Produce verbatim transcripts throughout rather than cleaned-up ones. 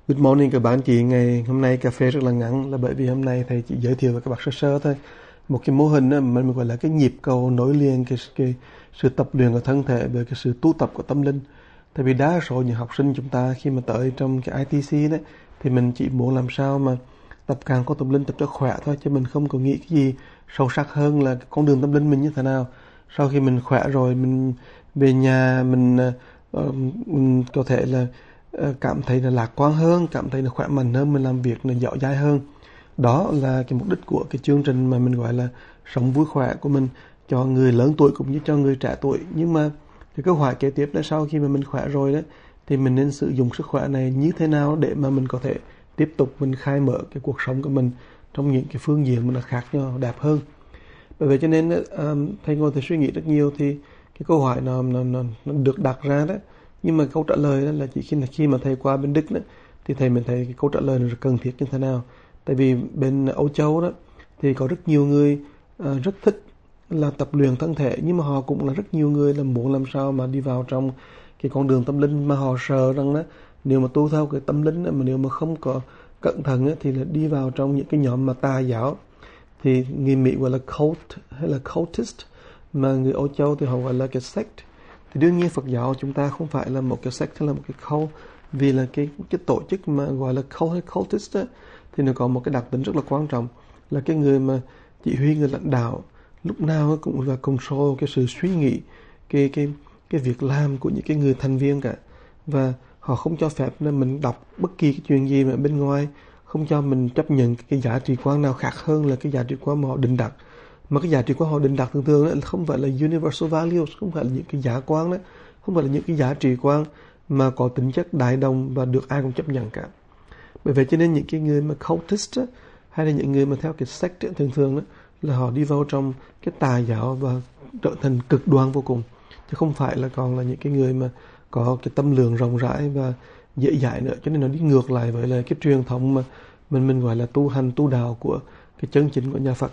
Good morning các bạn chị. Ngày hôm nay cà phê rất là ngắn là bởi vì hôm nay thầy chỉ giới thiệu với các bạn sơ sơ thôi. Một cái mô hình đó, mình gọi là cái nhịp cầu nối liền cái, cái sự tập luyện của thân thể với cái sự tu tập của tâm linh. Tại vì đa số những học sinh chúng ta khi mà tới trong cái i tê xê đấy thì mình chỉ muốn làm sao mà tập càng có tâm linh, tập cho khỏe thôi, chứ mình không có nghĩ cái gì sâu sắc hơn là cái con đường tâm linh mình như thế nào. Sau khi mình khỏe rồi, mình về nhà mình, uh, mình có thể là cảm thấy là lạc quan hơn, cảm thấy là khỏe mạnh hơn, mình làm việc là dẻo dai hơn. Đó là cái mục đích của cái chương trình mà mình gọi là sống vui khỏe của mình cho người lớn tuổi cũng như cho người trẻ tuổi. Nhưng mà cái câu hỏi kế tiếp là sau khi mà mình khỏe rồi đấy thì mình nên sử dụng sức khỏe này như thế nào để mà mình có thể tiếp tục mình khai mở cái cuộc sống của mình trong những cái phương diện mà nó khác nhau, đẹp hơn. Bởi vậy cho nên um, thầy ngồi thầy suy nghĩ rất nhiều thì cái câu hỏi nó, nó, nó, nó được đặt ra đó. Nhưng mà câu trả lời đó là chỉ khi, khi mà thầy qua bên Đức đó, thì thầy mình thấy cái câu trả lời nó cần thiết như thế nào. Tại vì bên Âu Châu đó thì có rất nhiều người uh, rất thích là tập luyện thân thể, nhưng mà họ cũng là rất nhiều người là muốn làm sao mà đi vào trong cái con đường tâm linh, mà họ sợ rằng đó nếu mà tu theo cái tâm linh đó, mà nếu mà không có cẩn thận đó, thì là đi vào trong những cái nhóm mà tà giáo, thì người Mỹ gọi là cult hay là cultist, mà người Âu Châu thì họ gọi là cái sect. Thì đương nhiên Phật giáo chúng ta không phải là một cái sect hay là một cái cult, vì là cái cái tổ chức mà gọi là cult hay cultist đó, thì nó có một cái đặc tính rất là quan trọng là cái người mà chỉ huy, người lãnh đạo lúc nào cũng là control cái sự suy nghĩ, cái cái cái việc làm của những cái người thành viên cả, và họ không cho phép là mình đọc bất kỳ cái chuyện gì mà bên ngoài, không cho mình chấp nhận cái giá trị quan nào khác hơn là cái giá trị quan mà họ định đặt. Mà cái giá trị quan họ định đặt thường thường là không phải là universal values, không phải là những cái giá quan đó, không phải là những cái giá trị quan mà có tính chất đại đồng và được ai cũng chấp nhận cả. Bởi vậy cho nên những cái người mà cultist đó, hay là những người mà theo cái sect đó, thường thường đó, là họ đi vào trong cái tà giáo và trở thành cực đoan vô cùng, chứ không phải là còn là những cái người mà có cái tâm lượng rộng rãi và dễ dãi nữa. Cho nên nó đi ngược lại với là cái truyền thống mà mình mình gọi là tu hành tu đạo của cái chân chính của nhà Phật.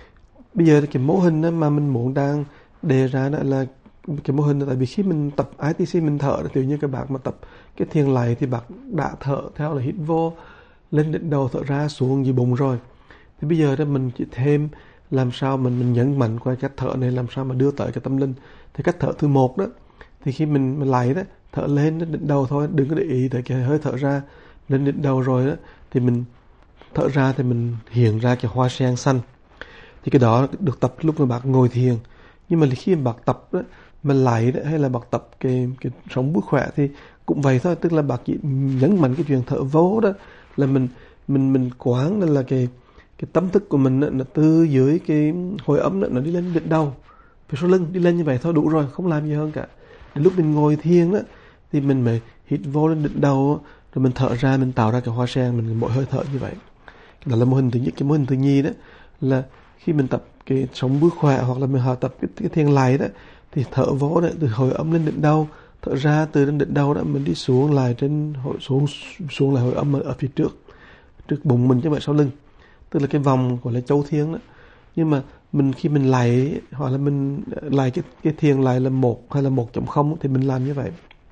Bây giờ cái mô hình mà mình muốn đang đề ra đó là cái mô hình, tại vì khi mình tập i tê xê mình thở, tự nhiên các bạn mà tập cái thiền lạy thì bạn đã thở theo là hít vô lên đỉnh đầu, thở ra xuống dưới bụng rồi. Thì bây giờ đó mình chỉ thêm làm sao mình mình nhấn mạnh qua cách thở này, làm sao mà đưa tới cái tâm linh. Thì cách thở thứ một đó, thì khi mình, mình lạy đó, thở lên đến đỉnh đầu thôi, đừng có để ý tới cái hơi thở ra. Lên đỉnh đầu rồi đó thì mình thở ra thì mình hiện ra cái hoa sen xanh. Thì cái đó được tập lúc mà bạn ngồi thiền. Nhưng mà khi mà bạn tập đó, mà lạy đó, hay là bạn tập cái, cái sống vui khỏe thì cũng vậy thôi. Tức là bạn chỉ nhấn mạnh cái chuyện thở vô đó, là mình mình mình quán nên là cái cái tâm thức của mình đó, nó từ dưới cái hồi ấm đó, nó đi lên đỉnh đầu, về sau lưng đi lên như vậy thôi đủ rồi, không làm gì hơn cả. Đến lúc mình ngồi thiền đó thì mình mới hít vô lên đỉnh đầu, rồi mình thở ra, mình tạo ra cái hoa sen, mình mỗi hơi thở như vậy. Đó là mô hình thứ nhất. Cái mô hình thứ nhì đó là khi mình tập cái sống vui khỏe, hoặc là mình họ tập cái, cái thiền lạy đó, thì thở vô đó, từ hồi ấm lên đỉnh đầu, thở ra từ lên đỉnh đầu đó, mình đi xuống lại trên hồi xuống xuống lại hồi ấm ở phía trước trước bụng mình chứ không phải sau lưng, tức là cái vòng gọi là châu thiên đó. Nhưng mà mình khi mình lạy, hoặc là mình lạy cái cái thiền lạy là một hay là một chấm không thì mình làm như vậy.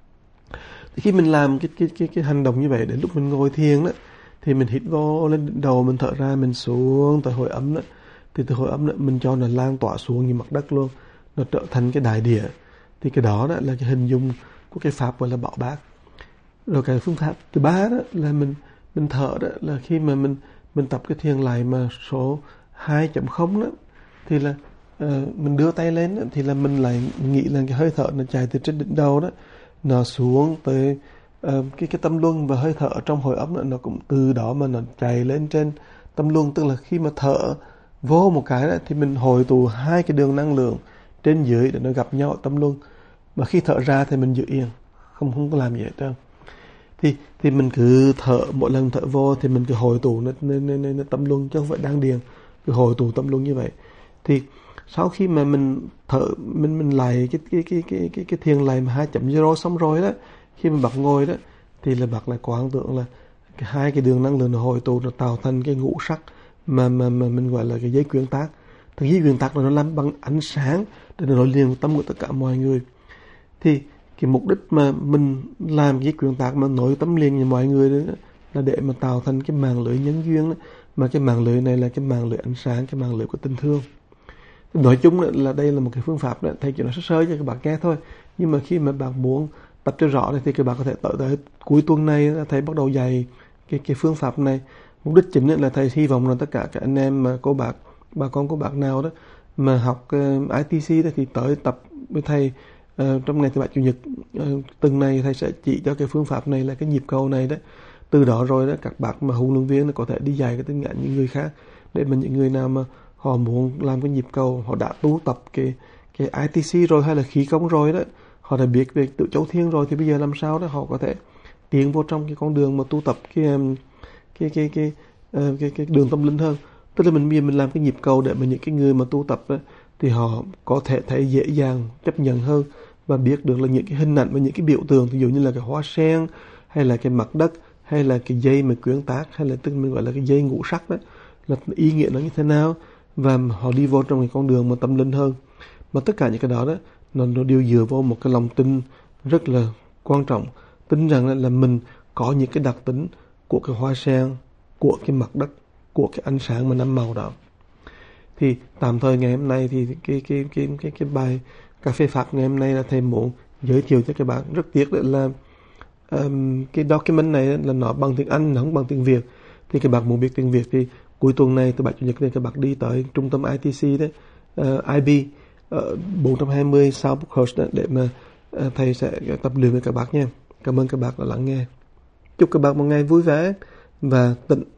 Thì khi mình làm cái cái cái cái hành động như vậy, đến lúc mình ngồi thiền đó thì mình hít vô lên đỉnh đầu, mình thở ra, mình xuống tới hồi ấm đó, thì từ hồi ấm đó mình cho nó lan tỏa xuống như mặt đất luôn, nó trở thành cái đại địa. Thì cái đó, đó là cái hình dung của cái pháp gọi là bảo bát. Rồi cái phương pháp thứ ba đó là mình mình thở đó, là khi mà mình mình tập cái thiền lạy mà số hai chấm không đó, thì là uh, mình đưa tay lên đó, thì là mình lại nghĩ là cái hơi thở nó chạy từ trên đỉnh đầu đó, nó xuống tới uh, cái cái tâm luân, và hơi thở trong hồi ấm đó, nó cũng từ đó mà nó chạy lên trên tâm luân. Tức là khi mà thở vô một cái đó, thì mình hội tụ hai cái đường năng lượng trên dưới để nó gặp nhau ở tâm luân. Mà khi thở ra thì mình giữ yên, không không có làm gì hết trơn. Thì thì mình cứ thở, mỗi lần thở vô thì mình cứ hội tụ nó lên, lên, lên tâm luân, chứ không phải đang điền, cứ hội tụ tâm luân như vậy. Thì sau khi mà mình thở, mình mình lại cái cái cái cái cái cái thiền lạy mà hai chấm zero xong rồi đó, khi mà bạn ngồi đó thì là bạn lại quán tưởng là cái hai cái đường năng lượng nó hội tụ, nó tạo thành cái ngũ sắc mà mà mà mình gọi là cái dây quyến tác. Thì dây quyến tác là nó làm bằng ánh sáng để nó nối liền tâm của tất cả mọi người. Thì cái mục đích mà mình làm cái quyển tạc mà nối tâm liền với mọi người đó là để mà tạo thành cái mạng lưới nhân duyên đó. Mà cái mạng lưới này là cái mạng lưới ánh sáng, cái mạng lưới của tình thương. Nói chung là đây là một cái phương pháp đó, thầy chỉ nói sơ sơ cho các bạn nghe thôi. Nhưng mà khi mà bạn muốn tập cho rõ thì các bạn có thể tới tới cuối tuần này thầy bắt đầu dạy cái cái phương pháp này. Mục đích chính là thầy hy vọng là tất cả các anh em mà cô bác, bà con cô bác nào đó mà học uh, i tê xê đó thì tới tập với thầy uh, trong ngày thứ bảy chủ nhật. Uh, từng này thầy sẽ chỉ cho cái phương pháp này là cái nhịp cầu này đó. Từ đó rồi đó các bác mà huấn luyện viên có thể đi dạy cái tính ngã những người khác, để mà những người nào mà họ muốn làm cái nhịp cầu, họ đã tu tập cái cái i tê xê rồi hay là khí công rồi đó, họ đã biết về tự châu thiên rồi, thì bây giờ làm sao đó họ có thể tiến vô trong cái con đường mà tu tập cái cái cái cái cái, uh, cái, cái đường tâm linh hơn. Tức là mình bây giờ mình làm cái nhịp cầu để mà những cái người mà tu tập đó, thì họ có thể thấy dễ dàng chấp nhận hơn và biết được là những cái hình ảnh và những cái biểu tượng, ví dụ như là cái hoa sen hay là cái mặt đất hay là cái dây mà quyến tác hay là tức mình gọi là cái dây ngũ sắc đó, là ý nghĩa nó như thế nào, và họ đi vô trong cái con đường mà tâm linh hơn. Mà tất cả những cái đó đó nó, nó đều dựa vào một cái lòng tin rất là quan trọng, tin rằng là, là mình có những cái đặc tính của cái hoa sen, của cái mặt đất, của cái ánh sáng mà năm màu đó. Thì tạm thời ngày hôm nay thì cái cái cái cái cái bài cà phê Pháp ngày hôm nay là thầy muốn giới thiệu cho các bạn. Rất tiếc là um, cái document này là nó bằng tiếng Anh, nó không bằng tiếng Việt. Thì các bạn muốn biết tiếng Việt thì cuối tuần này từ bảy chủ nhật này các bạn đi tới trung tâm i tê xê đấy, uh, i bê uh, bốn hai mươi South Bookhurst để mà uh, thầy sẽ tập luyện với các bạn nha. Cảm ơn các bạn đã lắng nghe. Chúc các bạn một ngày vui vẻ và tịnh